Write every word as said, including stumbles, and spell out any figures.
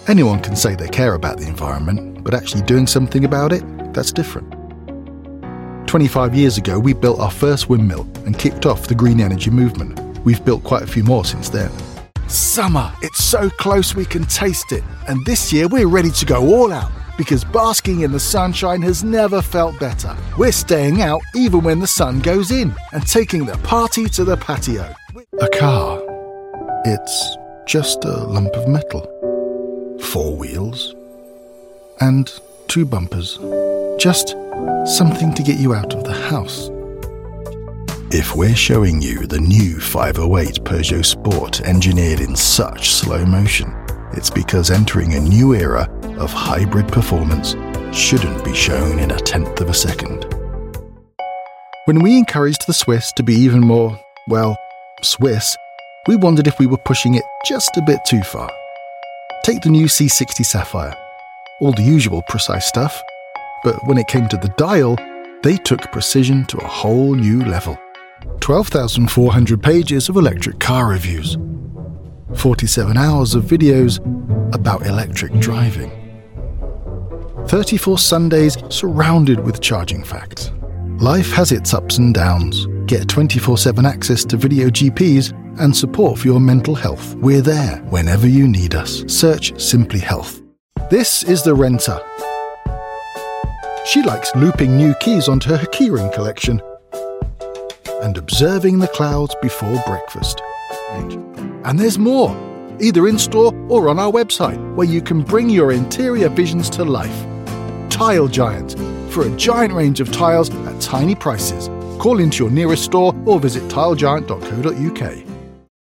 Anyone can say they care about the environment, but actually doing something about it, that's different. twenty-five years ago, we built our first windmill and kicked off the green energy movement. We've built quite a few more since then. Summer, it's so close we can taste it. And this year we're ready to go all out because basking in the sunshine has never felt better. We're staying out even when the sun goes in and taking the party to the patio. A car. It's just a lump of metal. Four wheels. And two bumpers. Just something to get you out of the house. If we're showing you the new five oh eight Peugeot Sport engineered in such slow motion, it's because entering a new era of hybrid performance shouldn't be shown in a tenth of a second. When we encouraged the Swiss to be even more, well, Swiss, we wondered if we were pushing it just a bit too far. Take the new C sixty Sapphire. All the usual precise stuff, but when it came to the dial, they took precision to a whole new level. twelve thousand four hundred pages of electric car reviews. forty-seven hours of videos about electric driving. thirty-four Sundays surrounded with charging facts. Life has its ups and downs. Get twenty-four seven access to video G Ps and support for your mental health. We're there whenever you need us. Search Simply Health. This is the Renter. She likes looping new keys onto her keyring collection and observing the clouds before breakfast. And there's more, either in-store or on our website, where you can bring your interior visions to life. Tile Giant, for a giant range of tiles at tiny prices. Call into your nearest store or visit tile giant dot co dot uk.